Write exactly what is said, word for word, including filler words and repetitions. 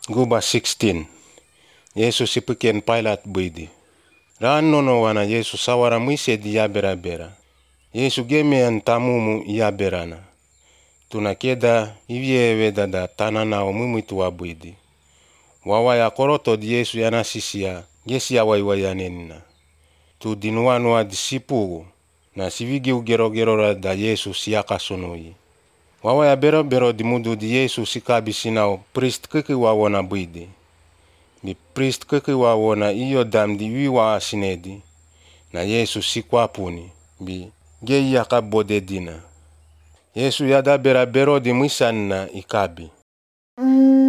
Guba sixteen. Yesus ipiken Pilat buidi. Raan nono wana Yesus sawara muise di yabera-bera. Yesu gemean tamumu yaberana. Tuna keda ivye dada tanana omumitu wabuidi. Wawaya koroto di Yesu yanasisia gesi awaiwayanenina. Tu dinuanua disipugu na sivigi ugero-gerora da Yesu siaka sunui. Wawaya bero-bero di mudu di Yesu sikabi sinau priest kiki wawona buidi. Di priest kiki wawona iyo dam di wiwa asinedi. Na Yesu sikwapuni bi geia kabode dina. Yesu yada bera-bero di misanna ikabi.